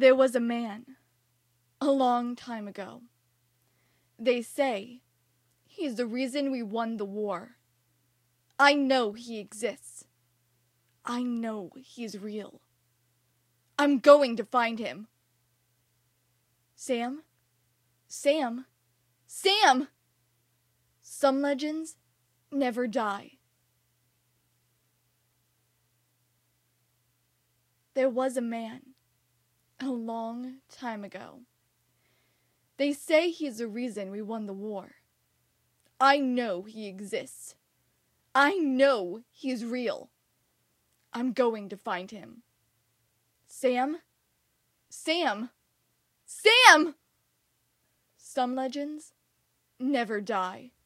There was a man, a long time ago. They say he's the reason we won the war. I know he exists. I know he's real. I'm going to find him. Sam? Sam? Sam! Some legends never die. There was a man, a long time ago. They say he's the reason we won the war. I know he exists. I know he's real. I'm going to find him. Sam? Sam! Sam! Some legends never die.